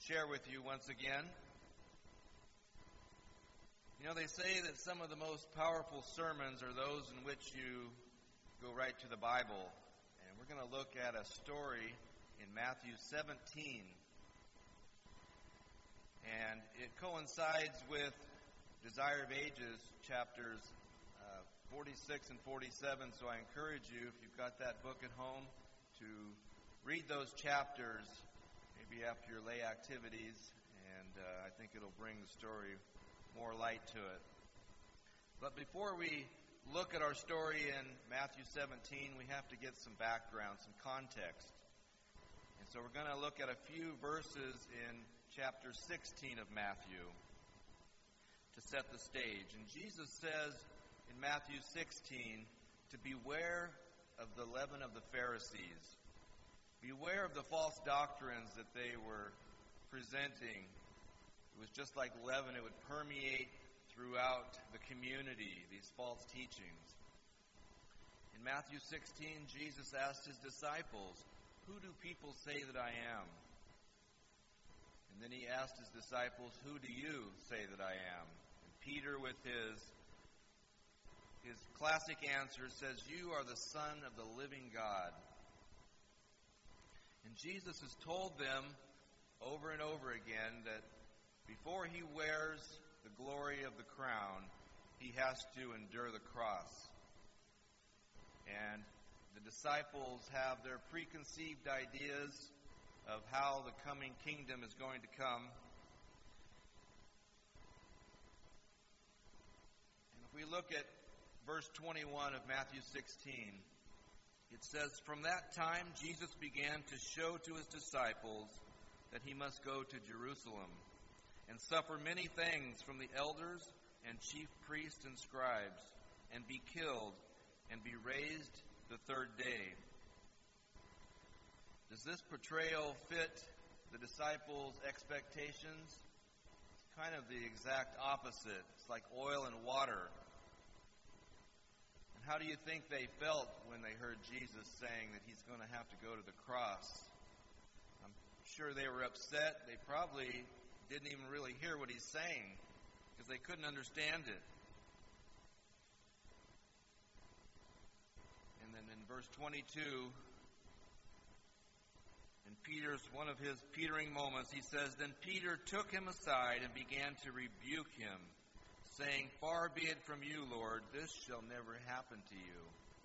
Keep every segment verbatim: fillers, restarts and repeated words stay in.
share with you once again. You know, they say that some of the most powerful sermons are those in which you go right to the Bible. And we're going to look at a story in Matthew seventeen. And it coincides with Desire of Ages, chapters uh, forty-six and forty-seven. So I encourage you, if you've got that book at home, to read those chapters, maybe after your lay activities, and uh, I think it'll bring the story more light to it. But before we look at our story in Matthew seventeen, we have to get some background, some context. And so we're going to look at a few verses in chapter sixteen of Matthew to set the stage. And Jesus says in Matthew sixteen to beware of the leaven of the Pharisees. Beware of the false doctrines that they were presenting. It was just like leaven. It would permeate throughout the community, these false teachings. In Matthew sixteen, Jesus asked his disciples, "Who do people say that I am?" And then he asked his disciples, "Who do you say that I am?" And Peter, with his, his classic answer, says, "You are the Son of the living God." And Jesus has told them over and over again that before he wears the glory of the crown, he has to endure the cross. And the disciples have their preconceived ideas of how the coming kingdom is going to come. And if we look at verse twenty-one of Matthew sixteen, it says, "From that time Jesus began to show to his disciples that he must go to Jerusalem and suffer many things from the elders and chief priests and scribes, and be killed, and be raised the third day." Does this portrayal fit the disciples' expectations? It's kind of the exact opposite. It's like oil and water. And how do you think they felt when they heard Jesus saying that he's going to have to go to the cross? I'm sure they were upset. They probably didn't even really hear what he's saying because they couldn't understand it. And then in verse twenty-two, in Peter's one of his Petering moments, he says, "Then Peter took him aside and began to rebuke him, saying, 'Far be it from you, Lord, this shall never happen to you.'"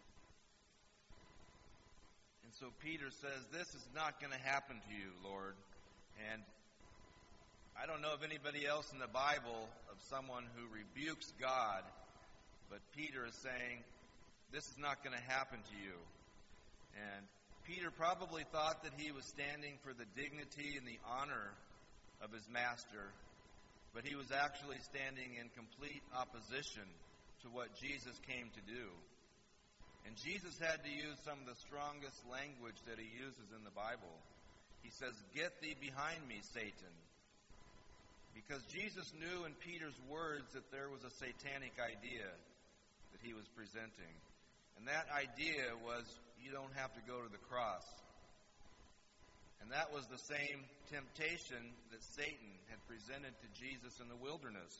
And so Peter says, "This is not going to happen to you, Lord." And I don't know of anybody else in the Bible of someone who rebukes God, but Peter is saying, this is not going to happen to you. And Peter probably thought that he was standing for the dignity and the honor of his master, but he was actually standing in complete opposition to what Jesus came to do. And Jesus had to use some of the strongest language that he uses in the Bible. He says, "Get thee behind me, Satan." Because Jesus knew in Peter's words that there was a satanic idea that he was presenting. And that idea was, you don't have to go to the cross. And that was the same temptation that Satan had presented to Jesus in the wilderness.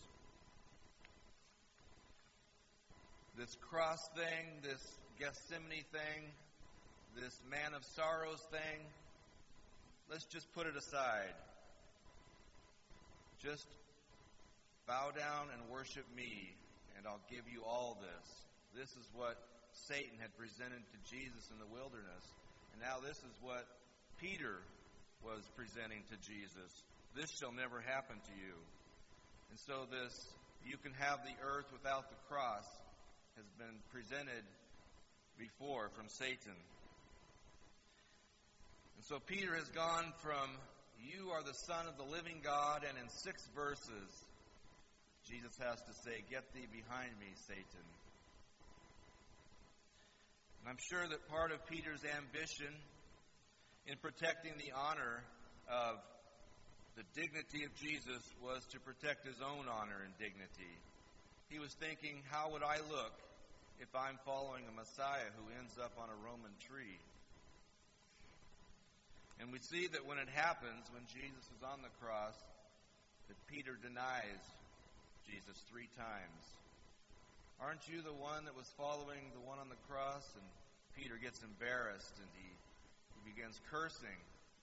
This cross thing, this Gethsemane thing, this man of sorrows thing, let's just put it aside. Just bow down and worship me, and I'll give you all this. This is what Satan had presented to Jesus in the wilderness. And now this is what Peter was presenting to Jesus. This shall never happen to you. And so this, you can have the earth without the cross, has been presented before from Satan. And so Peter has gone from, "You are the Son of the living God," and in six verses, Jesus has to say, "Get thee behind me, Satan." And I'm sure that part of Peter's ambition in protecting the honor of the dignity of Jesus was to protect his own honor and dignity. He was thinking, how would I look if I'm following a Messiah who ends up on a Roman tree? And we see that when it happens, when Jesus is on the cross, that Peter denies Jesus three times. Aren't you the one that was following the one on the cross? And Peter gets embarrassed and he, he begins cursing.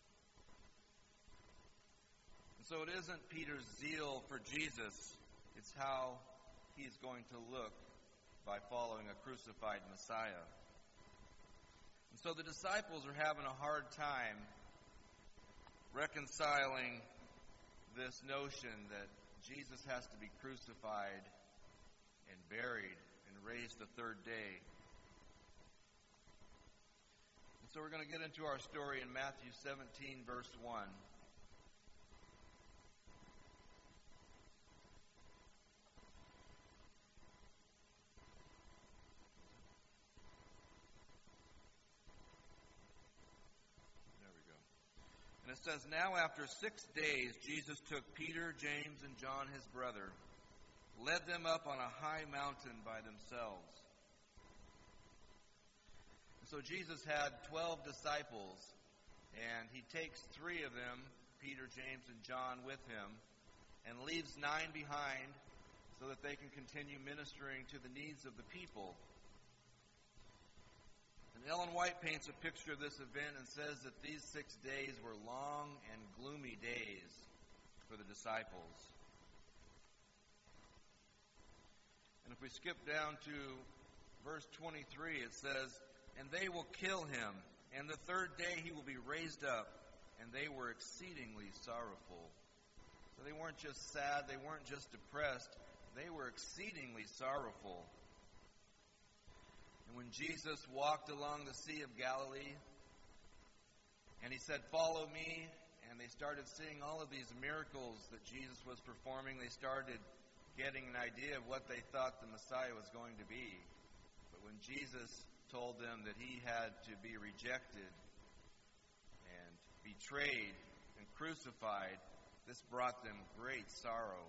And so it isn't Peter's zeal for Jesus, it's how he's going to look by following a crucified Messiah. And so the disciples are having a hard time reconciling this notion that Jesus has to be crucified and buried and raised the third day. And so we're going to get into our story in Matthew seventeen, verse one. It says, "Now after six days Jesus took Peter, James, and John his brother, led them up on a high mountain by themselves." And so Jesus had twelve disciples, and he takes three of them, Peter, James, and John, with him, and leaves nine behind so that they can continue ministering to the needs of the people. And Ellen White paints a picture of this event and says that these six days were long and gloomy days for the disciples. And if we skip down to verse twenty-three, it says, "And they will kill him, and the third day he will be raised up. And they were exceedingly sorrowful." So they weren't just sad, they weren't just depressed, they were exceedingly sorrowful. And when Jesus walked along the Sea of Galilee, and he said, "Follow me," and they started seeing all of these miracles that Jesus was performing, they started getting an idea of what they thought the Messiah was going to be. But when Jesus told them that he had to be rejected and betrayed and crucified, this brought them great sorrow.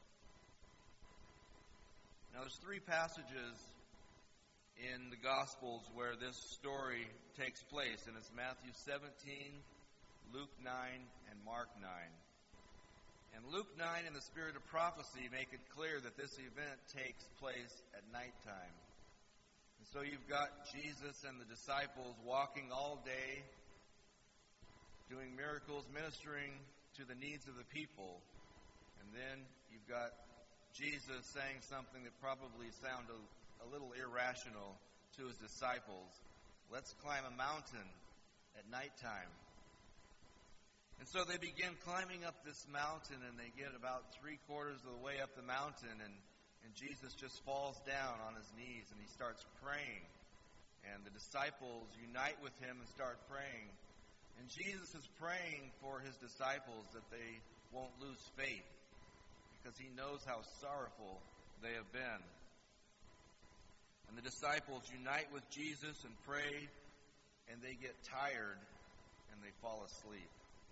Now there's three passages in the Gospels where this story takes place, and it's Matthew seventeen, Luke nine, and Mark nine. And Luke nine and the Spirit of Prophecy make it clear that this event takes place at nighttime. And so you've got Jesus and the disciples walking all day, doing miracles, ministering to the needs of the people. And then you've got Jesus saying something that probably sounded a little irrational to his disciples. Let's climb a mountain at nighttime. And so they begin climbing up this mountain, and they get about three quarters of the way up the mountain, and, and Jesus just falls down on his knees, and he starts praying. And the disciples unite with him and start praying. And Jesus is praying for his disciples that they won't lose faith, because he knows how sorrowful they have been. And the disciples unite with Jesus and pray, and they get tired, and they fall asleep.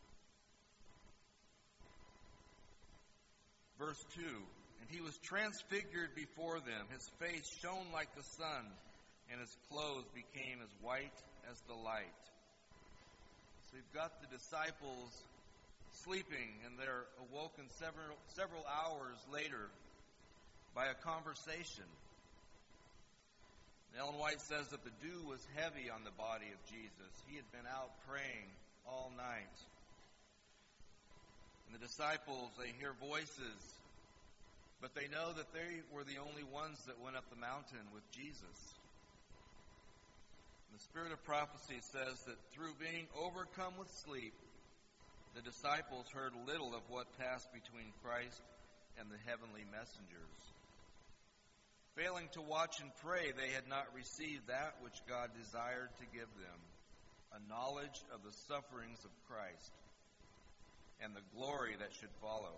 Verse two, "And he was transfigured before them. His face shone like the sun, and his clothes became as white as the light." So you've got the disciples sleeping, and they're awoken several, several hours later by a conversation. Ellen White says that the dew was heavy on the body of Jesus. He had been out praying all night. And the disciples, they hear voices, but they know that they were the only ones that went up the mountain with Jesus. And the Spirit of Prophecy says that through being overcome with sleep, the disciples heard little of what passed between Christ and the heavenly messengers. Failing to watch and pray, they had not received that which God desired to give them, a knowledge of the sufferings of Christ and the glory that should follow.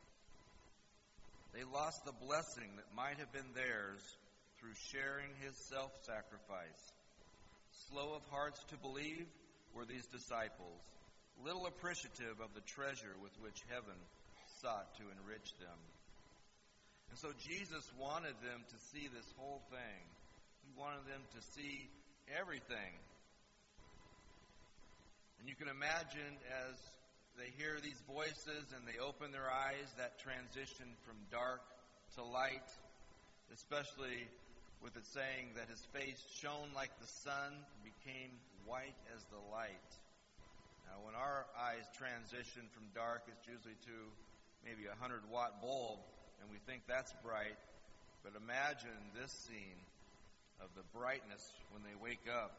They lost the blessing that might have been theirs through sharing his self-sacrifice. Slow of hearts to believe were these disciples, little appreciative of the treasure with which heaven sought to enrich them. And so Jesus wanted them to see this whole thing. He wanted them to see everything. And you can imagine as they hear these voices and they open their eyes, that transition from dark to light, especially with it saying that his face shone like the sun, became white as the light. Now, when our eyes transition from dark, it's usually to maybe a hundred watt bulb, and we think that's bright. But imagine this scene of the brightness when they wake up.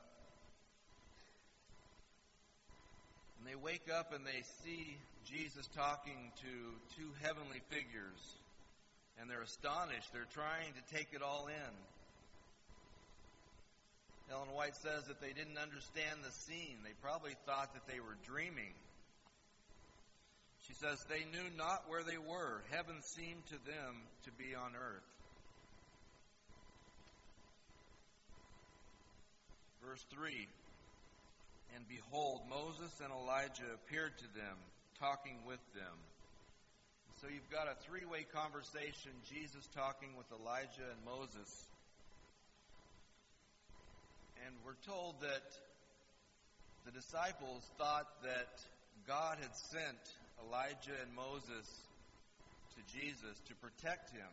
And they wake up and they see Jesus talking to two heavenly figures, and they're astonished. They're trying to take it all in. Ellen White says that they didn't understand the scene. They probably thought that they were dreaming. She says they knew not where they were. Heaven seemed to them to be on earth. Verse three, and behold, Moses and Elijah appeared to them, talking with them. So you've got a three-way conversation, Jesus talking with Elijah and Moses. And we're told that the disciples thought that God had sent Elijah and Moses to Jesus to protect him.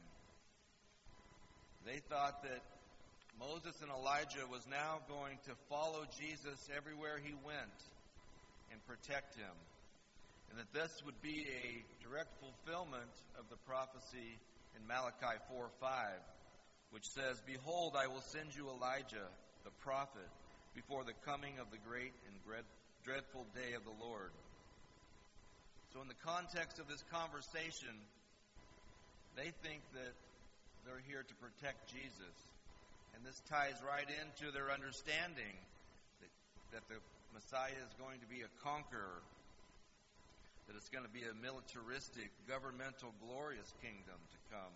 They thought that Moses and Elijah was now going to follow Jesus everywhere he went and protect him. And that this would be a direct fulfillment of the prophecy in Malachi four five, which says, behold, I will send you Elijah, the prophet, before the coming of the great and dreadful day of the Lord. So in the context of this conversation, they think that they're here to protect Jesus. And this ties right into their understanding that, that the Messiah is going to be a conqueror, that it's going to be a militaristic, governmental, glorious kingdom to come.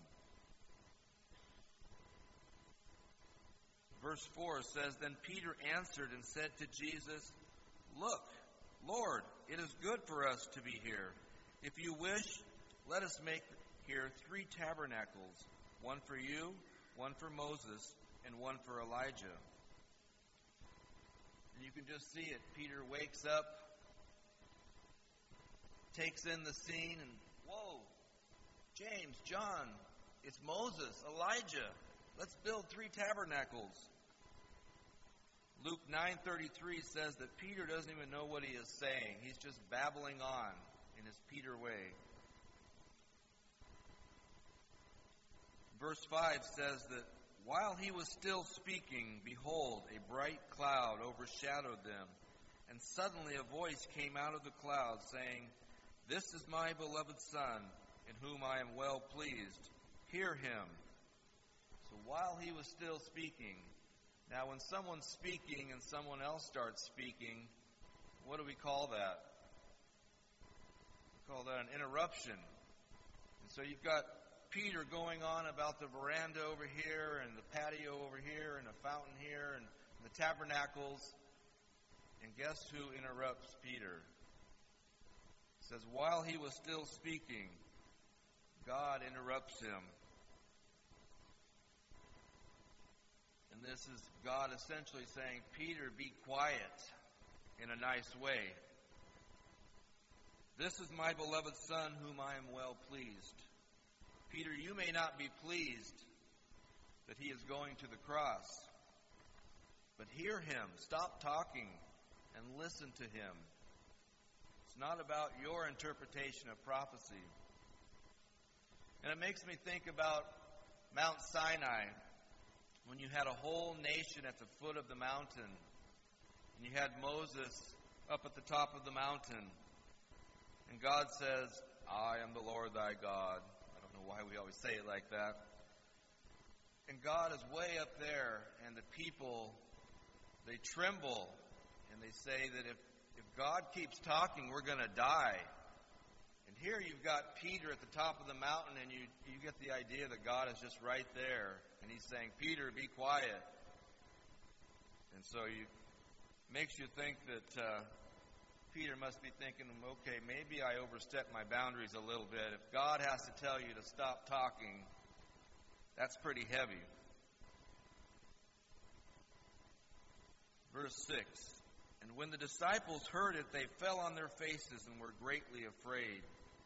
Verse four says, then Peter answered and said to Jesus, look, Lord, it is good for us to be here. If you wish, let us make here three tabernacles, one for you, one for Moses, and one for Elijah. And you can just see it. Peter wakes up, takes in the scene, and whoa, James, John, it's Moses, Elijah. Let's build three tabernacles. Luke nine thirty-three says that Peter doesn't even know what he is saying. He's just babbling on in his Peter way. Verse five says that while he was still speaking, behold, a bright cloud overshadowed them, and suddenly a voice came out of the cloud saying, this is my beloved Son, in whom I am well pleased. Hear him. So while he was still speaking, now when someone's speaking and someone else starts speaking, what do we call that? We call that an interruption. And so you've got Peter going on about the veranda over here and the patio over here and a fountain here and the tabernacles. And guess who interrupts Peter? It says, while he was still speaking, God interrupts him. And this is God essentially saying, Peter, be quiet, in a nice way. This is my beloved Son, whom I am well pleased. Peter, you may not be pleased that he is going to the cross, but hear him, stop talking, and listen to him. It's not about your interpretation of prophecy. And it makes me think about Mount Sinai, when you had a whole nation at the foot of the mountain, and you had Moses up at the top of the mountain, and God says, I am the Lord thy God. I don't know why we always say it like that. And God is way up there, and the people, they tremble, and they say that if, if God keeps talking, we're going to die. And here you've got Peter at the top of the mountain, and you, you get the idea that God is just right there. And he's saying, Peter, be quiet. And so you makes you think that uh, Peter must be thinking, okay, maybe I overstepped my boundaries a little bit. If God has to tell you to stop talking, that's pretty heavy. Verse six, And when the disciples heard it, they fell on their faces and were greatly afraid.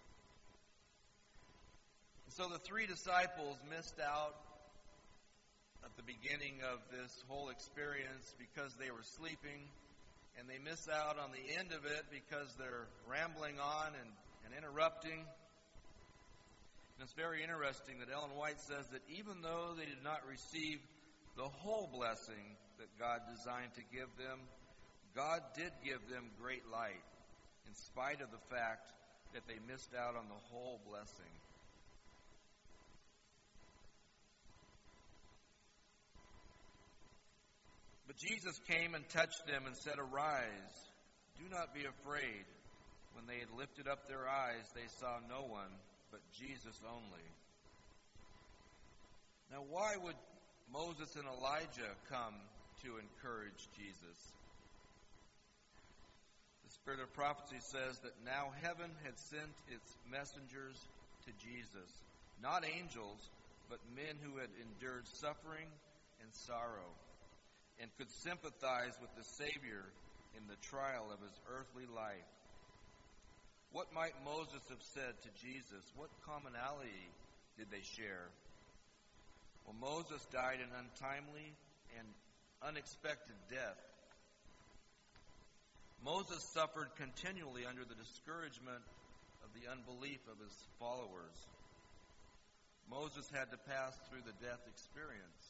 So the three disciples missed out at the beginning of this whole experience because they were sleeping, and they miss out on the end of it because they're rambling on and, and interrupting. And it's very interesting that Ellen White says that even though they did not receive the whole blessing that God designed to give them, God did give them great light in spite of the fact that they missed out on the whole blessing. But Jesus came and touched them and said, "Arise, do not be afraid." When they had lifted up their eyes, they saw no one but Jesus only. Now, why would Moses and Elijah come to encourage Jesus? The Spirit of prophecy says that now heaven had sent its messengers to Jesus, not angels, but men who had endured suffering and sorrow, and could sympathize with the Savior in the trial of his earthly life. What might Moses have said to Jesus? What commonality did they share? Well, Moses died an untimely and unexpected death. Moses suffered continually under the discouragement of the unbelief of his followers. Moses had to pass through the death experience.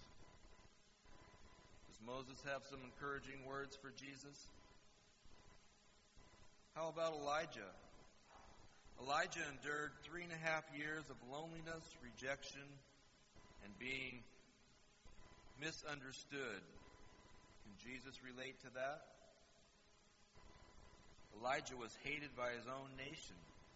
Moses have some encouraging words for Jesus? How about Elijah? Elijah endured three and a half years of loneliness, rejection, and being misunderstood. Can Jesus relate to that? Elijah was hated by his own nation.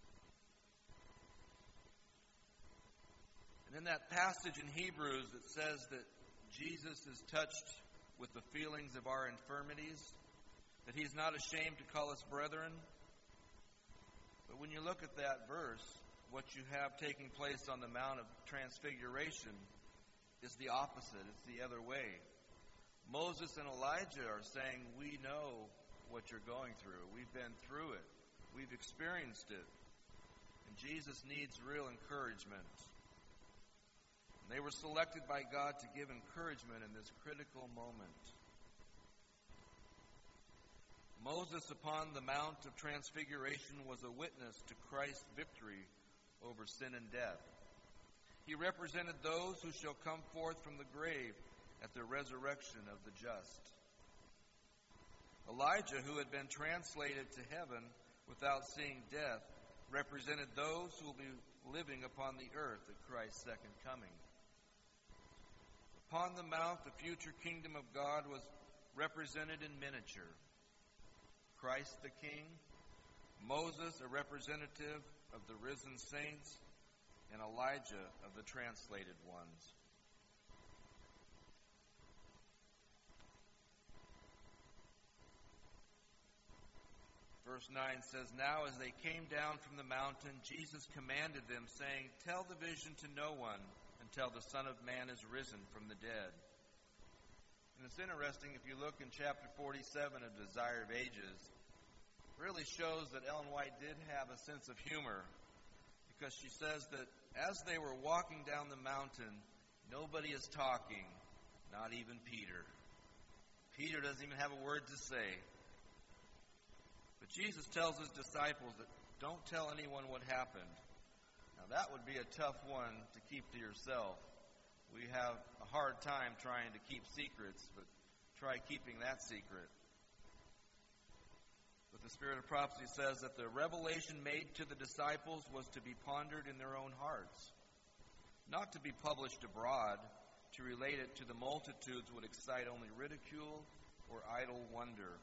And in that passage in Hebrews that says that Jesus is touched with the feelings of our infirmities, that he's not ashamed to call us brethren. But when you look at that verse, what you have taking place on the Mount of Transfiguration is the opposite. It's the other way. Moses and Elijah are saying, we know what you're going through. We've been through it. We've experienced it. And Jesus needs real encouragement. They were selected by God to give encouragement in this critical moment. Moses upon the Mount of Transfiguration was a witness to Christ's victory over sin and death. He represented those who shall come forth from the grave at the resurrection of the just. Elijah, who had been translated to heaven without seeing death, represented those who will be living upon the earth at Christ's second coming. Upon the mount, the future kingdom of God was represented in miniature. Christ the King, Moses, a representative of the risen saints, and Elijah of the translated ones. Verse nine says, "Now as they came down from the mountain, Jesus commanded them, saying, 'Tell the vision to no one until the Son of Man is risen from the dead.'" And it's interesting, if you look in chapter forty-seven of Desire of Ages, it really shows that Ellen White did have a sense of humor, because she says that as they were walking down the mountain, nobody is talking, not even Peter. Peter doesn't even have a word to say. But Jesus tells his disciples that don't tell anyone what happened. Now that would be a tough one to keep to yourself. We have a hard time trying to keep secrets, but try keeping that secret. But the Spirit of prophecy says that the revelation made to the disciples was to be pondered in their own hearts, not to be published abroad. To relate it to the multitudes would excite only ridicule or idle wonder.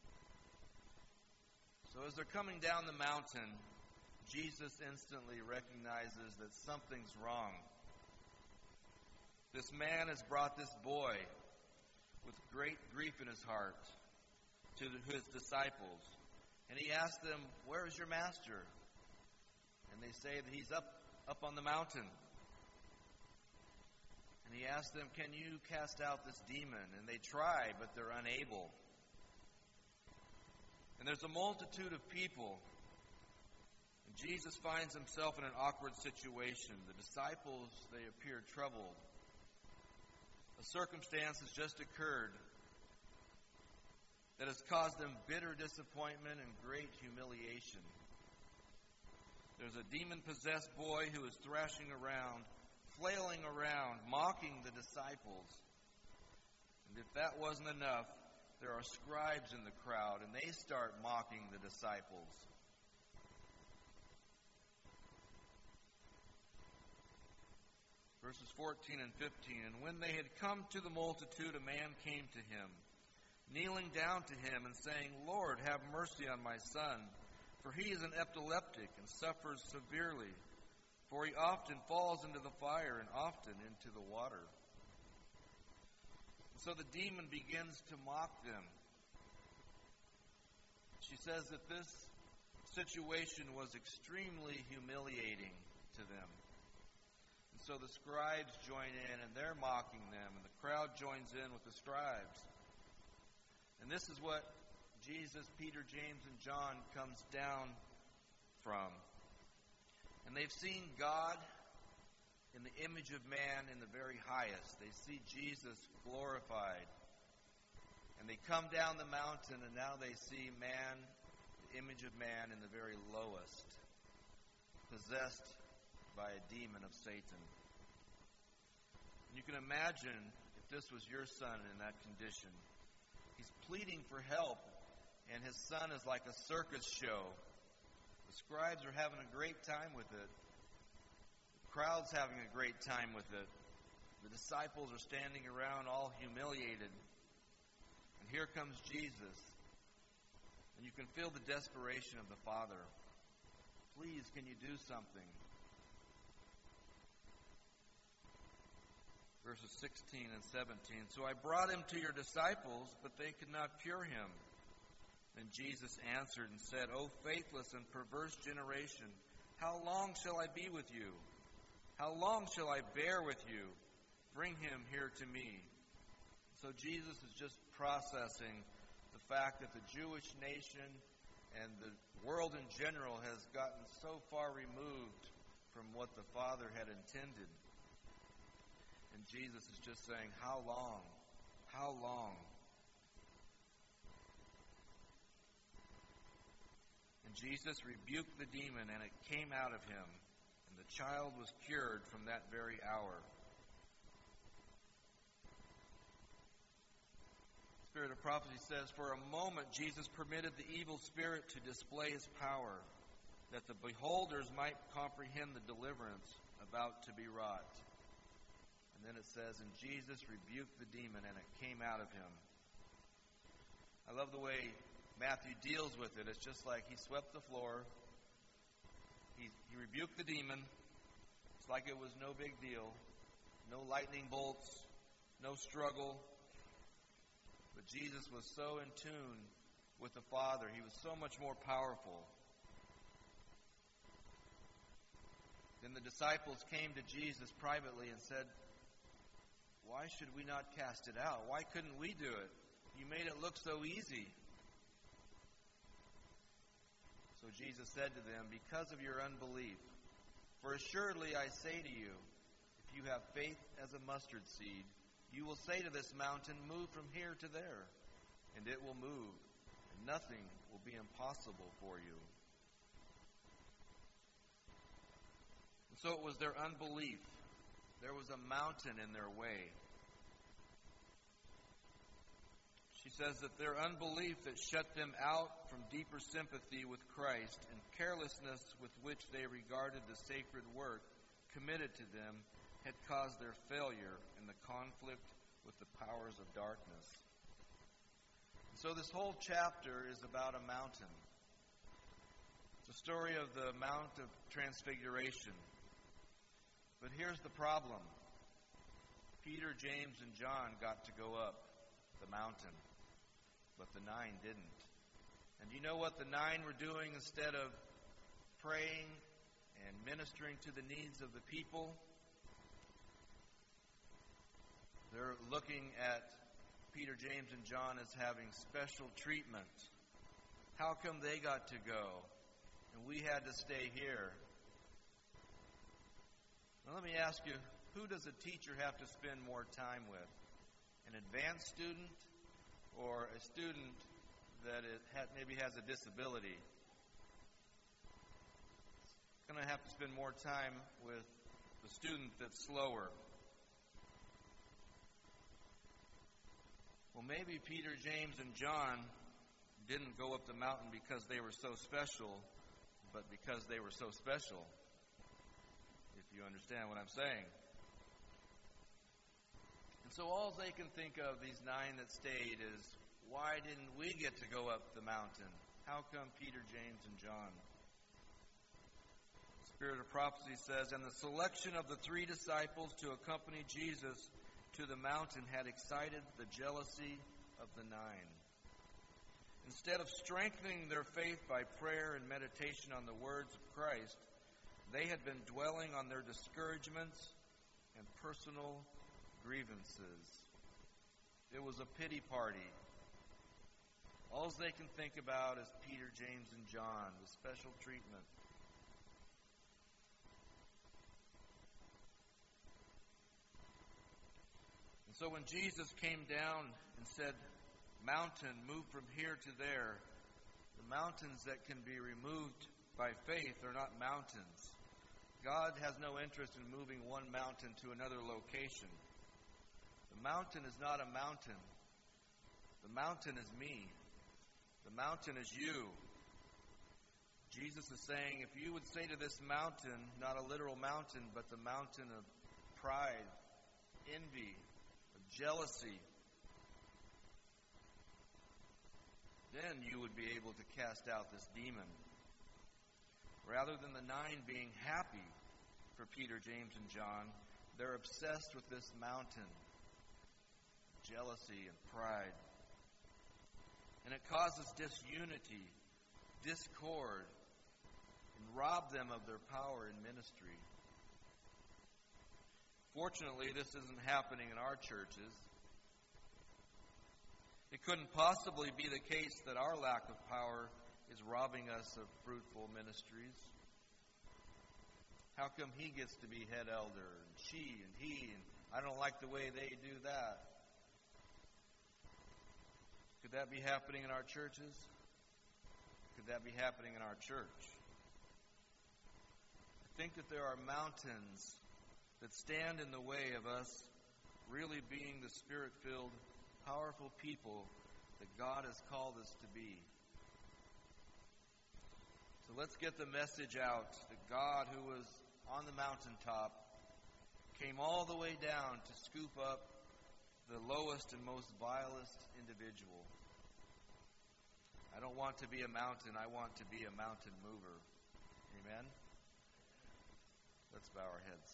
So as they're coming down the mountain, Jesus instantly recognizes that something's wrong. This man has brought this boy with great grief in his heart to his disciples. And he asks them, "Where is your master?" And they say that he's up, up on the mountain. And he asks them, "Can you cast out this demon?" And they try, but they're unable. And there's a multitude of people. And Jesus finds himself in an awkward situation. The disciples, they appear troubled. A circumstance has just occurred that has caused them bitter disappointment and great humiliation. There's a demon-possessed boy who is thrashing around, flailing around, mocking the disciples. And if that wasn't enough, there are scribes in the crowd, and they start mocking the disciples. Verses fourteen and fifteen, and when they had come to the multitude, a man came to him, kneeling down to him and saying, Lord, have mercy on my son, for he is an epileptic and suffers severely, for he often falls into the fire and often into the water. So the demon begins to mock them. She says that this situation was extremely humiliating to them. And so the scribes join in, and they're mocking them, and the crowd joins in with the scribes. And this is what Jesus, Peter, James, and John comes down from. And they've seen God in the image of man in the very highest. They see Jesus glorified. And they come down the mountain, and now they see man, the image of man, in the very lowest, possessed by a demon of Satan. And you can imagine if this was your son in that condition. He's pleading for help, and his son is like a circus show. The scribes are having a great time with it. The crowd's having a great time with it. The disciples are standing around all humiliated. And here comes Jesus. And you can feel the desperation of the Father. Please, can you do something? Verses sixteen and seventeen. So I brought him to your disciples, but they could not cure him. Then Jesus answered and said, O faithless and perverse generation, how long shall I be with you? How long shall I bear with you? Bring him here to me. So Jesus is just processing the fact that the Jewish nation and the world in general has gotten so far removed from what the Father had intended. And Jesus is just saying, how long? How long? And Jesus rebuked the demon, and it came out of him, and the child was cured from that very hour. Spirit of prophecy says, for a moment Jesus permitted the evil spirit to display his power, that the beholders might comprehend the deliverance about to be wrought. And then it says, and Jesus rebuked the demon, and it came out of him. I love the way Matthew deals with it. It's just like he swept the floor. He, he rebuked the demon. It's like it was no big deal. No lightning bolts. No struggle. But Jesus was so in tune with the Father. He was so much more powerful. Then the disciples came to Jesus privately and said, why should we not cast it out? Why couldn't we do it? You made it look so easy. So Jesus said to them, because of your unbelief, for assuredly I say to you, if you have faith as a mustard seed, you will say to this mountain, move from here to there, and it will move, and nothing will be impossible for you. And so it was their unbelief. There was a mountain in their way. She says that their unbelief that shut them out from deeper sympathy with Christ and carelessness with which they regarded the sacred work committed to them had caused their failure in the conflict with the powers of darkness. And so this whole chapter is about a mountain. It's a story of the Mount of Transfiguration. But here's the problem. Peter, James, and John got to go up the mountain, but the nine didn't. And you know what the nine were doing instead of praying and ministering to the needs of the people? They're looking at Peter, James, and John as having special treatment. How come they got to go and we had to stay here? Now let me ask you, who does a teacher have to spend more time with? An advanced student or a student that it ha- maybe has a disability? It's going to have to spend more time with the student that's slower. Well, maybe Peter, James, and John didn't go up the mountain because they were so special, but because they were so special, if you understand what I'm saying. And so all they can think of, these nine that stayed, is, why didn't we get to go up the mountain? How come Peter, James, and John? The Spirit of Prophecy says, and the selection of the three disciples to accompany Jesus to the mountain had excited the jealousy of the nine. Instead of strengthening their faith by prayer and meditation on the words of Christ, they had been dwelling on their discouragements and personal grievances. It was a pity party. All they can think about is Peter, James, and John, the special treatment. And so when Jesus came down and said, mountain, move from here to there, the mountains that can be removed by faith are not mountains. God has no interest in moving one mountain to another location. The mountain is not a mountain. The mountain is me. The mountain is you. Jesus is saying, if you would say to this mountain, not a literal mountain, but the mountain of pride, envy, of jealousy, then you would be able to cast out this demon. Rather than the nine being happy for Peter, James, and John, they're obsessed with this mountain, jealousy and pride. And it causes disunity, discord, and rob them of their power in ministry. Fortunately, this isn't happening in our churches. It couldn't possibly be the case that our lack of power is robbing us of fruitful ministries. How come he gets to be head elder, and she, and he, and I don't like the way they do that? Could that be happening in our churches? Could that be happening in our church? I think that there are mountains that stand in the way of us really being the Spirit-filled, powerful people that God has called us to be. So let's get the message out that God, who was on the mountaintop, came all the way down to scoop up the lowest and most vilest individual. I don't want to be a mountain. I want to be a mountain mover. Amen? Let's bow our heads.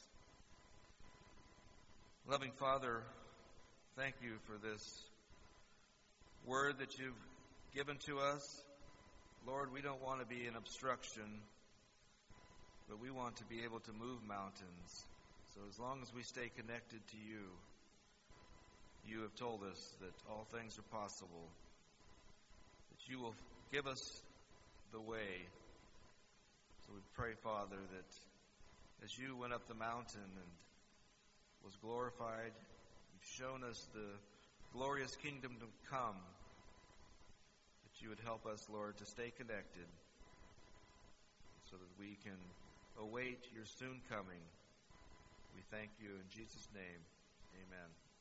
Loving Father, thank you for this word that you've given to us. Lord, we don't want to be an obstruction, but we want to be able to move mountains. So as long as we stay connected to you, you have told us that all things are possible, that you will give us the way. So we pray, Father, that as you went up the mountain and was glorified, you've shown us the glorious kingdom to come, that you would help us, Lord, to stay connected so that we can await your soon coming. We thank you in Jesus' name. Amen.